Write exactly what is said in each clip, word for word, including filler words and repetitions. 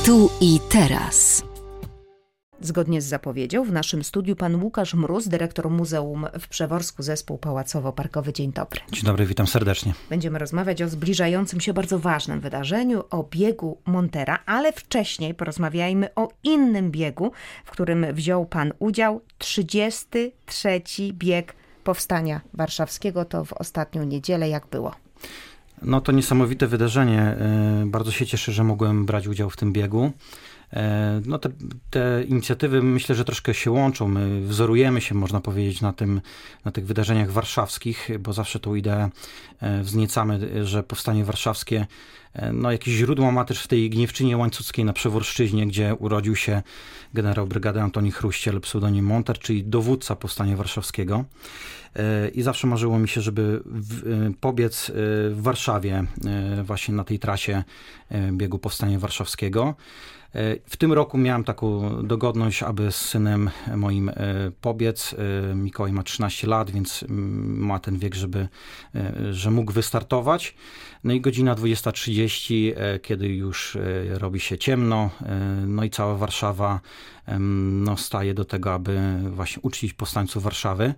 Tu i teraz. Zgodnie z zapowiedzią w naszym studiu pan Łukasz Mróz, dyrektor Muzeum w Przeworsku, zespół Pałacowo-Parkowy. Dzień dobry. Dzień dobry, witam serdecznie. Będziemy rozmawiać o zbliżającym się bardzo ważnym wydarzeniu, o biegu Montera, ale wcześniej porozmawiajmy o innym biegu, w którym wziął pan udział. trzydziesty trzeci bieg Powstania Warszawskiego. To w ostatnią niedzielę. Jak było? No to niesamowite wydarzenie. Bardzo się cieszę, że mogłem brać udział w tym biegu. No te, te inicjatywy myślę, że troszkę się łączą. My wzorujemy się, można powiedzieć, na tym, na tych wydarzeniach warszawskich, bo zawsze tą ideę wzniecamy, że Powstanie Warszawskie no jakieś źródło ma też w tej Gniewczynie Łańcuckiej na Przeworszczyźnie, gdzie urodził się generał brygady Antoni Chruściel, pseudonim Monter, czyli dowódca Powstania Warszawskiego. I zawsze marzyło mi się, żeby pobiec w Warszawie właśnie na tej trasie biegu Powstania Warszawskiego. W tym roku miałem taką dogodność, aby z synem moim pobiec. Mikołaj ma trzynaście lat, więc ma ten wiek, żeby, że mógł wystartować. No i godzina dwudziesta trzydzieści, kiedy już robi się ciemno, no i cała Warszawa no, staje do tego, aby właśnie uczcić powstańców Warszawy.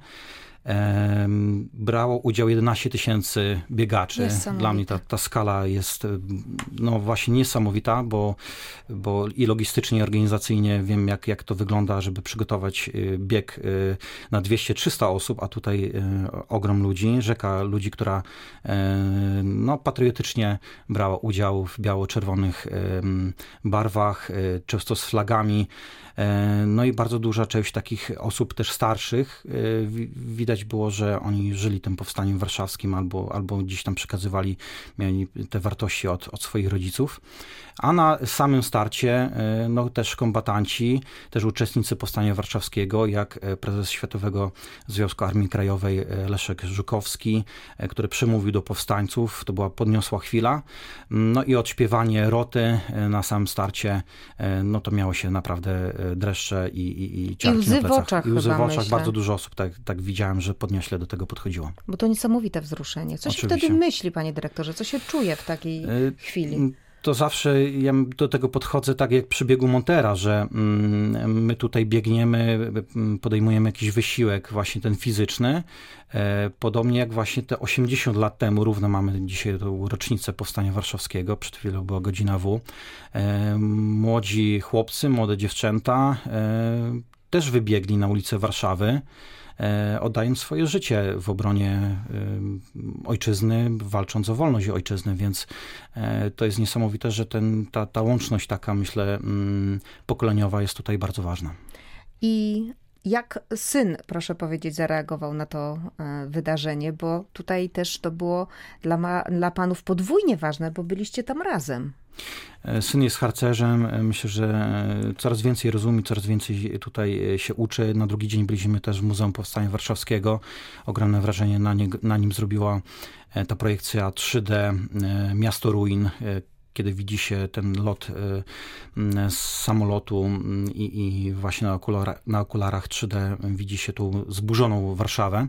Brało udział jedenaście tysięcy biegaczy. Dla mnie ta, ta skala jest no właśnie niesamowita, bo, bo i logistycznie, i organizacyjnie wiem, jak, jak to wygląda, żeby przygotować bieg na dwieście trzysta osób, a tutaj ogrom ludzi, rzeka ludzi, która no, patriotycznie brała udział w biało-czerwonych barwach, często z flagami. No i bardzo duża część takich osób też starszych. Widać było, że oni żyli tym powstaniem warszawskim albo, albo gdzieś tam przekazywali, mieli te wartości od, od swoich rodziców. A na samym starcie no, też kombatanci, też uczestnicy Powstania Warszawskiego, jak prezes Światowego Związku Armii Krajowej Leszek Żukowski, który przemówił do powstańców. To była podniosła chwila. No i odśpiewanie roty na samym starcie, no to miało się naprawdę dreszcze i, i, i ciarki I łzy na plecach. w oczach. I łzy w oczach. Myślę. Bardzo dużo osób tak, tak widziałem, że podnieśle do tego podchodziło. Bo to niesamowite wzruszenie. Co się Oczywiście. wtedy myśli, panie dyrektorze? Co się czuje w takiej Y- chwili? To zawsze ja do tego podchodzę tak jak przy biegu Montera, że my tutaj biegniemy, podejmujemy jakiś wysiłek właśnie ten fizyczny. Podobnie jak właśnie te osiemdziesiąt lat temu, równo mamy dzisiaj tą rocznicę Powstania Warszawskiego, przed chwilą była godzina W. Młodzi chłopcy, młode dziewczęta też wybiegli na ulice Warszawy, oddając swoje życie w obronie ojczyzny, walcząc o wolność ojczyzny, więc to jest niesamowite, że ten, ta, ta łączność taka, myślę, pokoleniowa jest tutaj bardzo ważna. I jak syn, proszę powiedzieć, zareagował na to wydarzenie, bo tutaj też to było dla, ma, dla panów podwójnie ważne, bo byliście tam razem. Syn jest harcerzem, myślę, że coraz więcej rozumie, coraz więcej tutaj się uczy. Na drugi dzień byliśmy też w Muzeum Powstania Warszawskiego. Ogromne wrażenie na, nie, na nim zrobiła ta projekcja trzy D Miasto Ruin, kiedy widzi się ten lot z samolotu i, i właśnie na, okulara, na okularach trzy D widzi się tu zburzoną Warszawę.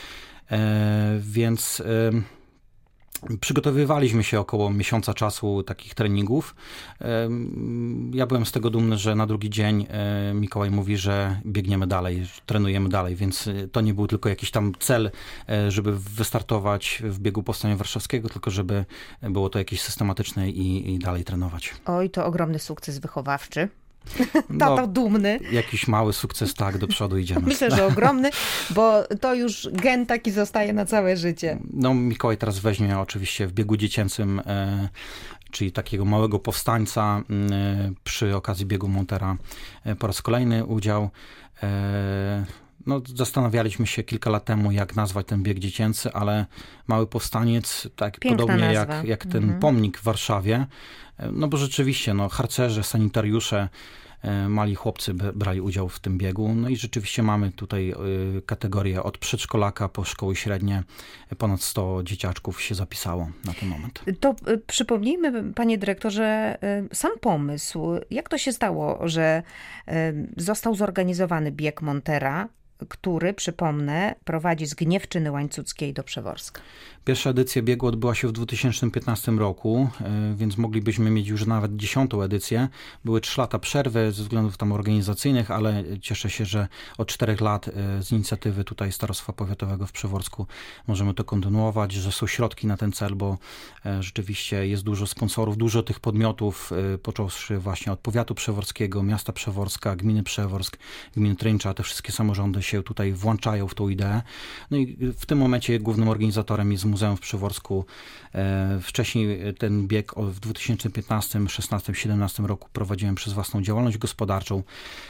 Więc przygotowywaliśmy się około miesiąca czasu takich treningów. Ja byłem z tego dumny, że na drugi dzień Mikołaj mówi, że biegniemy dalej, trenujemy dalej, więc to nie był tylko jakiś tam cel, żeby wystartować w biegu Powstania Warszawskiego, tylko żeby było to jakieś systematyczne i, i dalej trenować. Oj, to ogromny sukces wychowawczy. Tato no, dumny. Jakiś mały sukces, tak, do przodu idziemy. Myślę, że ogromny, bo to już gen taki zostaje na całe życie. No, Mikołaj teraz weźmie oczywiście w biegu dziecięcym, e, czyli takiego małego powstańca e, przy okazji biegu Montera e, po raz kolejny udział. E, No, zastanawialiśmy się kilka lat temu, jak nazwać ten bieg dziecięcy, ale Mały Powstaniec, tak Piękna podobnie nazwa. jak, jak ten mhm. pomnik w Warszawie, no bo rzeczywiście, no, harcerze, sanitariusze, mali chłopcy brali udział w tym biegu. No i rzeczywiście mamy tutaj kategorię od przedszkolaka po szkoły średnie. Ponad sto dzieciaczków się zapisało na ten moment. To przypomnijmy, panie dyrektorze, sam pomysł. Jak to się stało, że został zorganizowany bieg Montera? który, przypomnę, prowadzi z Gniewczyny Łańcuckiej do Przeworska. Pierwsza edycja biegu odbyła się w dwa tysiące piętnastym roku, więc moglibyśmy mieć już nawet dziesiątą edycję. Były trzy lata przerwy ze względów tam organizacyjnych, ale cieszę się, że od czterech lat z inicjatywy tutaj Starostwa Powiatowego w Przeworsku możemy to kontynuować, że są środki na ten cel, bo rzeczywiście jest dużo sponsorów, dużo tych podmiotów, począwszy właśnie od powiatu przeworskiego, miasta Przeworska, gminy Przeworsk, gminy Tryncza, te wszystkie samorządy się tutaj włączają w tą ideę. No i w tym momencie głównym organizatorem jest Muzeum w Przeworsku. Wcześniej ten bieg w dwa tysiące piętnastym, szesnastym, siedemnastym roku prowadziłem przez własną działalność gospodarczą,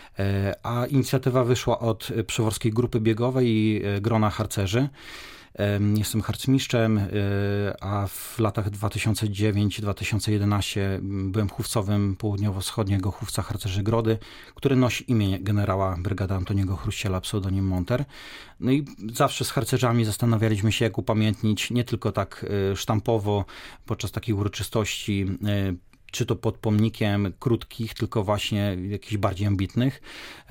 a inicjatywa wyszła od Przeworskiej Grupy Biegowej i grona harcerzy. Jestem harcmistrzem, a w latach dwa tysiące dziewiątym do dwa tysiące jedenastego byłem chówcowym południowo-wschodniego chówca harcerzy Grody, który nosi imię generała brygady Antoniego Chruściela, pseudonim Monter. No i zawsze z harcerzami zastanawialiśmy się, jak upamiętnić, nie tylko tak sztampowo podczas takich uroczystości, czy to pod pomnikiem krótkich, tylko właśnie jakichś bardziej ambitnych.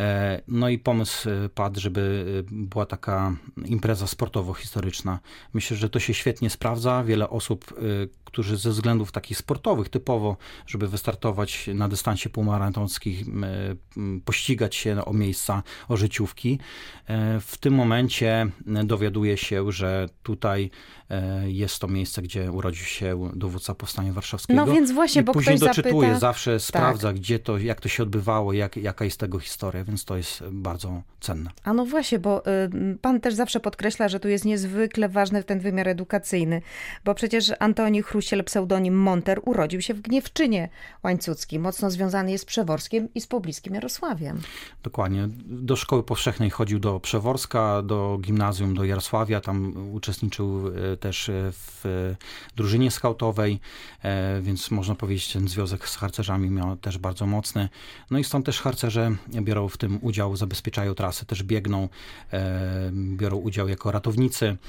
No i pomysł padł, żeby była taka impreza sportowo-historyczna. Myślę, że to się świetnie sprawdza. Wiele osób, którzy ze względów takich sportowych, typowo, żeby wystartować na dystansie półmaratońskich, pościgać się o miejsca, o życiówki, w tym momencie dowiaduje się, że tutaj jest to miejsce, gdzie urodził się dowódca Powstania Warszawskiego. No więc właśnie, bo później ktoś doczytuje, zapyta... zawsze sprawdza, tak. gdzie to, jak to się odbywało, jak, jaka jest tego historia, więc to jest bardzo cenne. A no właśnie, bo y, pan też zawsze podkreśla, że tu jest niezwykle ważny ten wymiar edukacyjny, bo przecież Antoni Chruściel, pseudonim Monter, urodził się w Gniewczynie Łańcuckiej, mocno związany jest z Przeworskiem i z pobliskim Jarosławiem. Dokładnie. Do szkoły powszechnej chodził do Przeworska, do gimnazjum do Jarosławia, tam uczestniczył też w drużynie skautowej, więc można powiedzieć, ten związek z harcerzami miał też bardzo mocny. No i stąd też harcerze biorą w tym udział, zabezpieczają trasy, też biegną, biorą udział jako ratownicy,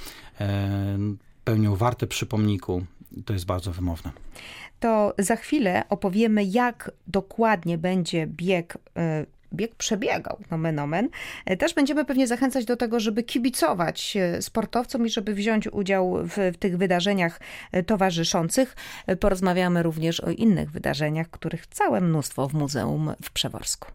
pełnią wartę przy pomniku. To jest bardzo wymowne. To za chwilę opowiemy, jak dokładnie będzie bieg bieg przebiegał, nomen omen. Też będziemy pewnie zachęcać do tego, żeby kibicować sportowcom i żeby wziąć udział w, w tych wydarzeniach towarzyszących. Porozmawiamy również o innych wydarzeniach, których całe mnóstwo w muzeum w Przeworsku.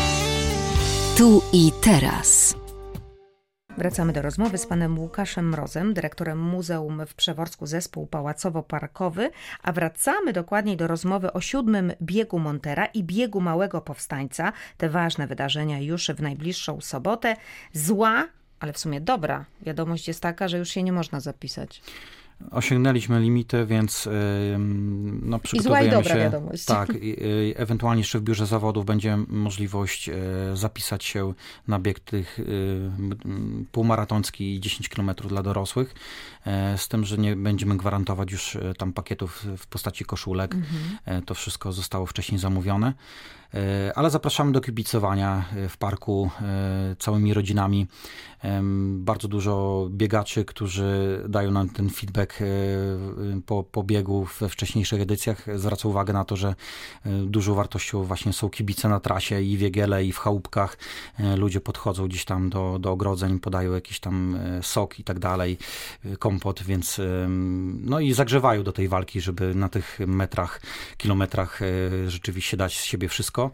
Tu i teraz. Wracamy do rozmowy z panem Łukaszem Mrozem, dyrektorem Muzeum w Przeworsku, zespół pałacowo-parkowy, a wracamy dokładniej do rozmowy o siódmym biegu Montera i biegu Małego Powstańca. Te ważne wydarzenia już w najbliższą sobotę. Zła, ale w sumie dobra wiadomość jest taka, że już się nie można zapisać. Osiągnęliśmy limity, więc no, przygotowujemy I zła i dobra się. wiadomość. Tak, i, ewentualnie jeszcze w biurze zawodów będzie możliwość zapisać się na bieg tych półmaratoński dziesięć kilometrów dla dorosłych, z tym, że nie będziemy gwarantować już tam pakietów w postaci koszulek. Mhm. To wszystko zostało wcześniej zamówione. Ale zapraszamy do kibicowania w parku całymi rodzinami. Bardzo dużo biegaczy, którzy dają nam ten feedback po, po biegu we wcześniejszych edycjach. Zwraca uwagę na to, że dużą wartością właśnie są kibice na trasie i w Jegiele, i w chałupkach. Ludzie podchodzą gdzieś tam do, do ogrodzeń, podają jakiś tam sok i tak dalej, kompot, więc no i zagrzewają do tej walki, żeby na tych metrach, kilometrach rzeczywiście dać z siebie wszystko.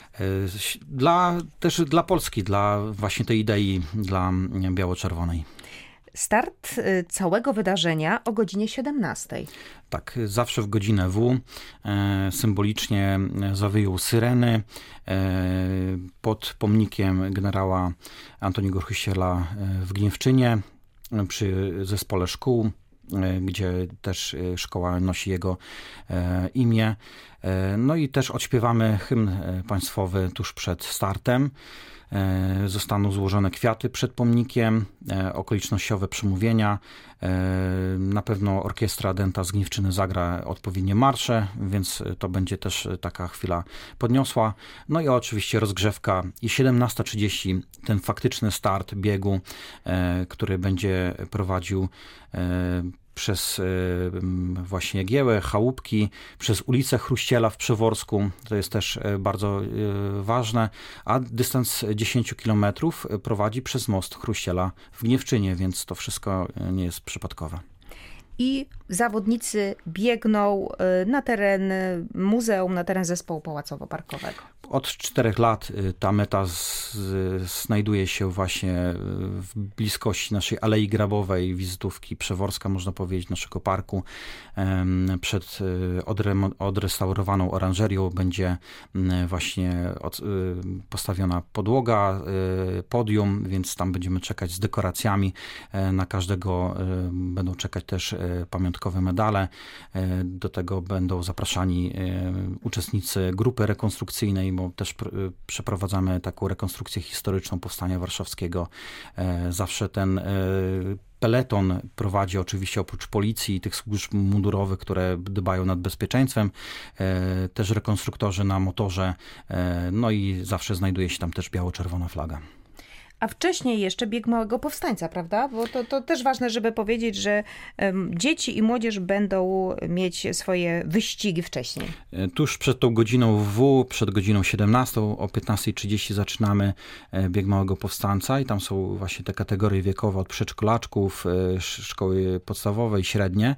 Dla, też dla Polski, dla właśnie tej idei, dla biało-czerwonej. Start całego wydarzenia o godzinie siedemnastej. Tak, zawsze w godzinę W. E, symbolicznie zawyją syreny e, pod pomnikiem generała Antoniego Chruściela w Gniewczynie przy zespole szkół, gdzie też szkoła nosi jego imię. No i też odśpiewamy hymn państwowy tuż przed startem. Zostaną złożone kwiaty przed pomnikiem, okolicznościowe przemówienia. Na pewno orkiestra Dęta z Gniewczyny zagra odpowiednie marsze, więc to będzie też taka chwila podniosła. No i oczywiście rozgrzewka i siedemnasta trzydzieści ten faktyczny start biegu, który będzie prowadził przez właśnie Jagiełę, Chałupki, przez ulicę Chruściela w Przeworsku, to jest też bardzo ważne, a dystans dziesięć kilometrów prowadzi przez most Chruściela w Gniewczynie, więc to wszystko nie jest przypadkowe. I zawodnicy biegną na teren muzeum, na teren zespołu pałacowo-parkowego. Od czterech lat ta meta z, znajduje się właśnie w bliskości naszej Alei Grabowej, wizytówki Przeworska, można powiedzieć, naszego parku. Przed odre- odrestaurowaną oranżerią będzie właśnie od, postawiona podłoga, podium, więc tam będziemy czekać z dekoracjami. Na każdego będą czekać też pamiątkowe medale. Do tego będą zapraszani uczestnicy grupy rekonstrukcyjnej, bo też pr- przeprowadzamy taką rekonstrukcję historyczną Powstania Warszawskiego. Zawsze ten peleton prowadzi oczywiście oprócz policji i tych służb mundurowych, które dbają nad bezpieczeństwem, też rekonstruktorzy na motorze, no i zawsze znajduje się tam też biało-czerwona flaga. A wcześniej jeszcze bieg Małego Powstańca, prawda? Bo to, to też ważne, żeby powiedzieć, że um, dzieci i młodzież będą mieć swoje wyścigi wcześniej. Tuż przed tą godziną W, przed godziną siedemnastą, o piętnasta trzydzieści zaczynamy bieg Małego Powstańca i tam są właśnie te kategorie wiekowe od przedszkolaczków, szkoły podstawowe i średnie.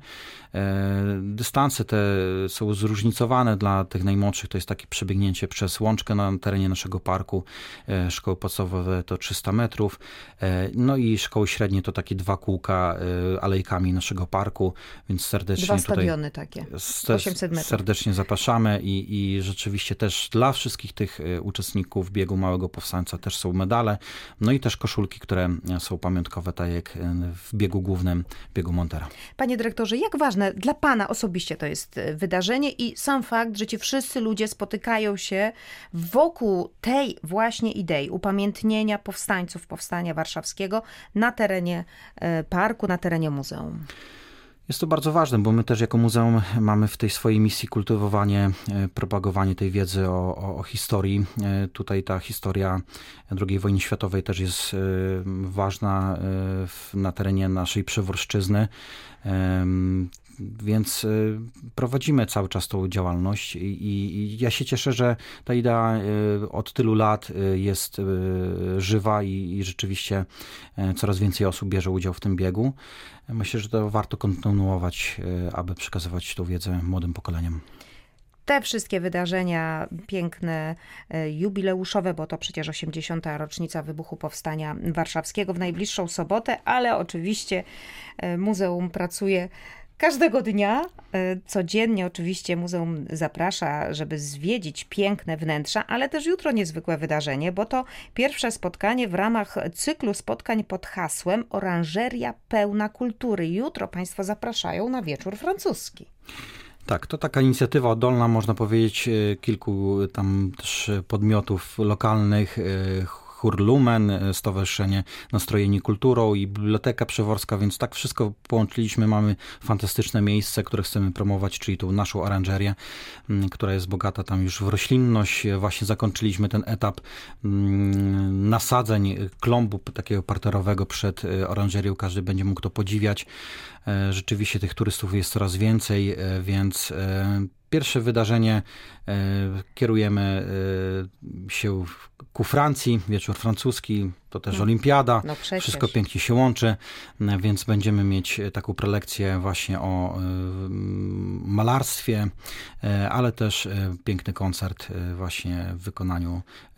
Dystanse te są zróżnicowane dla tych najmłodszych. To jest takie przebiegnięcie przez łączkę na terenie naszego parku. Szkoły podstawowe to trzysta metrów. No i szkoły średnie to takie dwa kółka alejkami naszego parku, więc serdecznie dwa tutaj stadiony takie, osiemset metrów. Serdecznie zapraszamy i, i rzeczywiście też dla wszystkich tych uczestników biegu Małego Powstańca też są medale, no i też koszulki, które są pamiątkowe, tak jak w biegu głównym, biegu Montera. Panie dyrektorze, jak ważne dla pana osobiście to jest wydarzenie i sam fakt, że ci wszyscy ludzie spotykają się wokół tej właśnie idei upamiętnienia powstańców Powstania Warszawskiego na terenie parku, na terenie muzeum? Jest to bardzo ważne, bo my też jako muzeum mamy w tej swojej misji kultywowanie, propagowanie tej wiedzy o, o, o historii. Tutaj ta historia drugiej wojny światowej też jest ważna na terenie naszej Przeworszczyzny. Więc prowadzimy cały czas tą działalność i, i ja się cieszę, że ta idea od tylu lat jest żywa i, i rzeczywiście coraz więcej osób bierze udział w tym biegu. Myślę, że to warto kontynuować, aby przekazywać tą wiedzę młodym pokoleniom. Te wszystkie wydarzenia piękne, jubileuszowe, bo to przecież osiemdziesiąta rocznica wybuchu Powstania Warszawskiego w najbliższą sobotę, ale oczywiście muzeum pracuje każdego dnia, codziennie oczywiście muzeum zaprasza, żeby zwiedzić piękne wnętrza, ale też jutro niezwykłe wydarzenie, bo to pierwsze spotkanie w ramach cyklu spotkań pod hasłem Oranżeria pełna kultury. Jutro Państwo zapraszają na wieczór francuski. Tak, to taka inicjatywa oddolna, można powiedzieć, kilku tam też podmiotów lokalnych, Chór Lumen, Stowarzyszenie Nastrojeni Kulturą i Biblioteka Przeworska, więc tak wszystko połączyliśmy. Mamy fantastyczne miejsce, które chcemy promować, czyli tą naszą oranżerię, która jest bogata tam już w roślinność. Właśnie zakończyliśmy ten etap nasadzeń klombu takiego parterowego przed oranżerią. Każdy będzie mógł to podziwiać. Rzeczywiście tych turystów jest coraz więcej, więc pierwsze wydarzenie kierujemy się ku Francji, wieczór francuski, to też no, olimpiada, no wszystko pięknie się łączy, więc będziemy mieć taką prelekcję właśnie o malarstwie, ale też piękny koncert właśnie w wykonaniu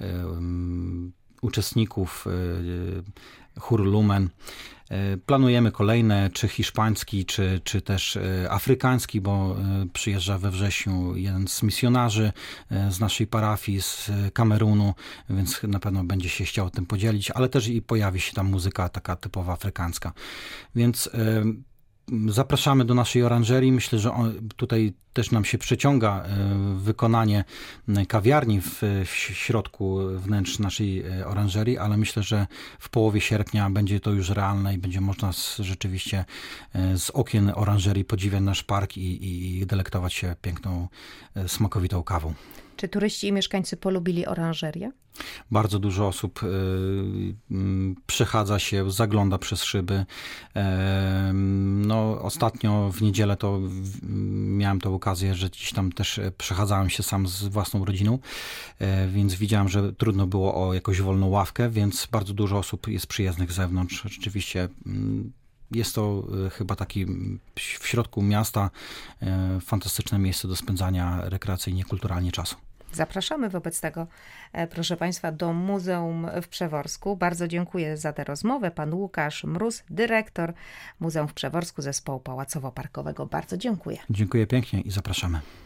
uczestników Chór Lumen. Planujemy kolejne, czy hiszpański, czy, czy też afrykański, bo przyjeżdża we wrześniu jeden z misjonarzy z naszej parafii, z Kamerunu, więc na pewno będzie się chciał tym podzielić, ale też i pojawi się tam muzyka taka typowa afrykańska. Więc zapraszamy do naszej oranżerii. Myślę, że tutaj też nam się przeciąga wykonanie kawiarni w, w środku wnętrz naszej oranżerii, ale myślę, że w połowie sierpnia będzie to już realne i będzie można z, rzeczywiście z okien oranżerii podziwiać nasz park i, i delektować się piękną, smakowitą kawą. Czy turyści i mieszkańcy polubili oranżerię? Bardzo dużo osób y, y, przechadza się, zagląda przez szyby. E, no, ostatnio w niedzielę to w, miałem tę okazję, że gdzieś tam też przechadzałem się sam z własną rodziną, e, więc widziałem, że trudno było o jakąś wolną ławkę, więc bardzo dużo osób jest przyjezdnych z zewnątrz. Rzeczywiście y, jest to chyba taki w środku miasta y, fantastyczne miejsce do spędzania rekreacyjnie, kulturalnie czasu. Zapraszamy wobec tego, proszę Państwa, do Muzeum w Przeworsku. Bardzo dziękuję za tę rozmowę. Pan Łukasz Mróz, dyrektor Muzeum w Przeworsku Zespołu Pałacowo-Parkowego. Bardzo dziękuję. Dziękuję pięknie i zapraszamy.